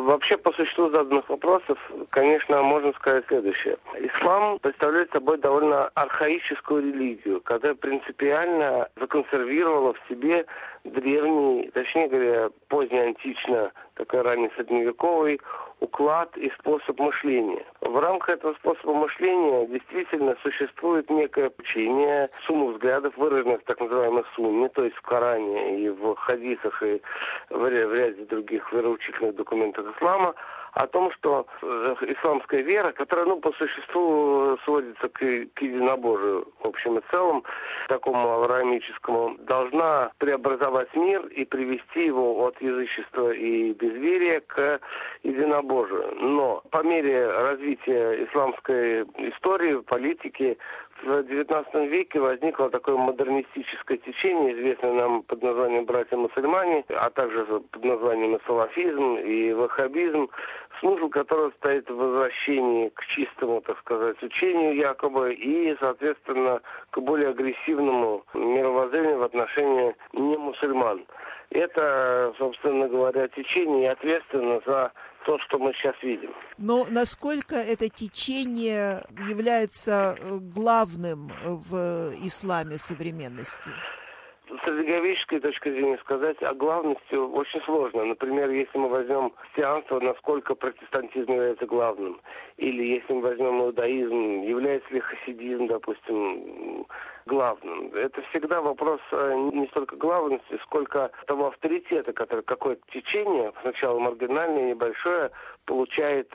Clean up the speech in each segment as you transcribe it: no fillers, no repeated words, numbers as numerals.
Вообще, по существу заданных вопросов, конечно, можно сказать следующее. Ислам представляет собой довольно архаическую религию, которая принципиально законсервировала в себе древний, точнее говоря, позднеантично, такой ранний средневековый уклад и способ мышления. В рамках этого способа мышления действительно существует некое учение, сумма взглядов, выраженных в так называемой сунне, то есть в Коране и в хадисах и в ряде других вероучительных документах ислама, о том, что исламская вера, которая, по существу сводится к единобожию, в общем и целом, такому авраамическому, должна преобразовать мир и привести его от язычества и безверия к единобожию. Но по мере развития исламской истории, политики, в XIX веке возникло такое модернистическое течение, известное нам под названием «братья-мусульмане», а также под названием салафизм и ваххабизм, смысл которого стоит в возвращении к чистому, так сказать, учению якобы и, соответственно, к более агрессивному мировоззрению в отношении немусульман. Это, собственно говоря, течение ответственно за то, что мы сейчас видим. Но насколько это течение является главным в исламе современности? С религиоведческой точки зрения сказать о главности очень сложно. Например, если мы возьмем христианство, насколько протестантизм является главным. Или если мы возьмем иудаизм, является ли хасидизм, допустим, главным. Это всегда вопрос не столько главности, сколько того авторитета, который какое-то течение, сначала маргинальное, небольшое, получает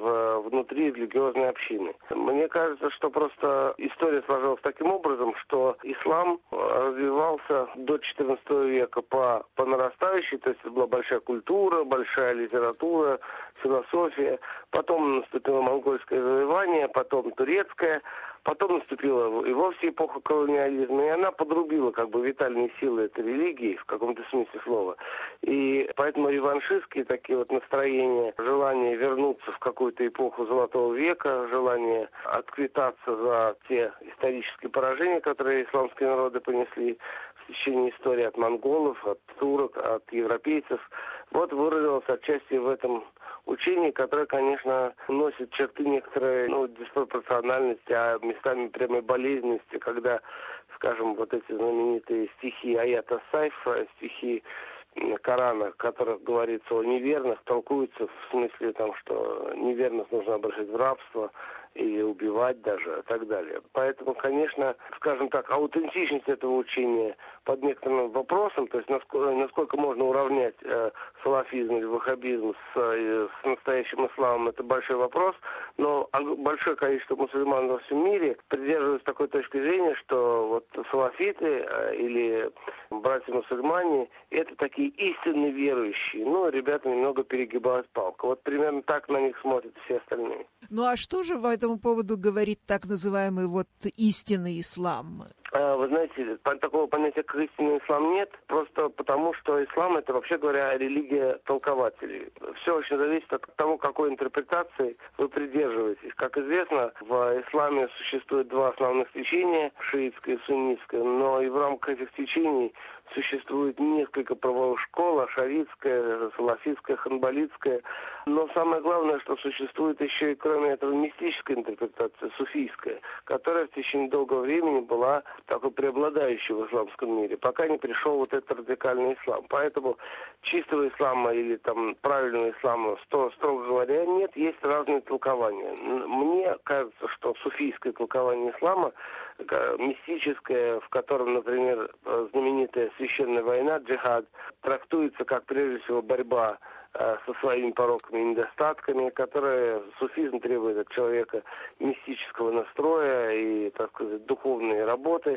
внутри религиозной общины. Мне кажется, что просто история сложилась таким образом, что ислам развивался до XIV века по нарастающей, то есть это была большая культура, большая литература, философия, потом наступило монгольское завоевание, потом турецкое, потом наступила и вовсе эпоха колониализма, и она подрубила витальные силы этой религии в каком-то смысле слова. И поэтому реваншистские такие вот настроения, желание вернуться в какую-то эпоху Золотого века, желание отквитаться за те исторические поражения, которые исламские народы понесли в течение истории от монголов, от турок, от европейцев, выразилось отчасти в этом учение, которое, конечно, носит черты некоторой диспропорциональности, а местами прямой болезненности, когда, скажем, эти знаменитые стихи Аята Сайфа, стихи Корана, в которых говорится о неверных, толкуются в смысле что неверных нужно обращать в рабство или убивать даже, и так далее. Поэтому, конечно, скажем так, аутентичность этого учения под некоторым вопросом, то есть насколько можно уравнять салафизм или ваххабизм с настоящим исламом, это большой вопрос, но большое количество мусульман во всем мире придерживаются такой точки зрения, что салафиты или братья-мусульмане это такие истинно верующие, ребята немного перегибают палку. Примерно так на них смотрят все остальные. Ну а что же по этому поводу говорит так называемый истинный ислам? Вы знаете, такого понятия, как истинный ислам, нет, просто потому, что ислам это, вообще говоря, религия толкователей. Все очень зависит от того, какой интерпретации вы придерживаетесь. Как известно, в исламе существует два основных течения, шиитское и суннитское, но и в рамках этих течений существует несколько правовых школ, ашаритская, салафитская, ханбалитская. Но самое главное, что существует еще и кроме этого мистическая интерпретация, суфийская, которая в течение долгого времени была такой преобладающей в исламском мире, пока не пришел этот радикальный ислам. Поэтому чистого ислама или правильного ислама, строго говоря, нет, есть разные толкования. Мне кажется, что суфийское толкование ислама, мистическое, в котором, например, знаменитая священная война, джихад, трактуется как, прежде всего, борьба со своими пороками и недостатками, которые суфизм требует от человека мистического настроя и, так сказать, духовной работы.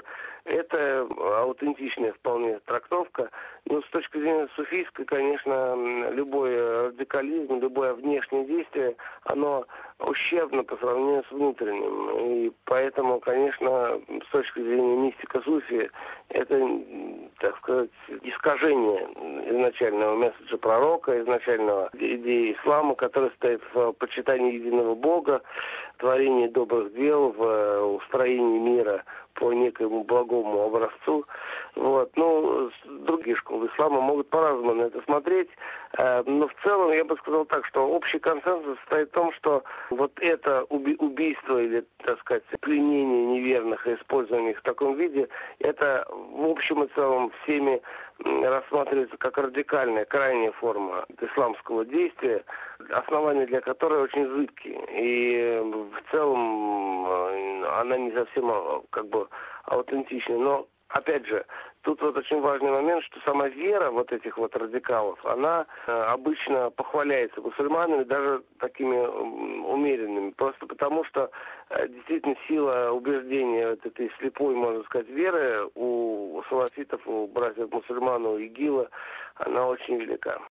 Это аутентичная вполне трактовка. Но с точки зрения суфийской, конечно, любой радикализм, любое внешнее действие, оно ущербно по сравнению с внутренним. И поэтому, конечно, с точки зрения мистика суфи, это, так сказать, искажение изначального месседжа пророка, изначального идеи ислама, которая стоит в почитании единого Бога, творении добрых дел, в устроении мира по некоему благому образцу. Вот. Ну, другие школы ислама могут по-разному на это смотреть. Но в целом я бы сказал так, что общий консенсус состоит в том, что вот это убийство или, так сказать, пленение неверных и использование их в таком виде, это в общем и целом всеми рассматривается как радикальная, крайняя форма исламского действия, основания для которой очень зыбкие. И в целом она не совсем как бы аутентична. Но опять же, тут вот очень важный момент, что сама вера вот этих вот радикалов, она обычно похваляется мусульманами, даже такими умеренными, просто потому что действительно сила убеждения вот этой слепой, можно сказать, веры у салафитов, у братьев мусульман, у ИГИЛа, она очень велика.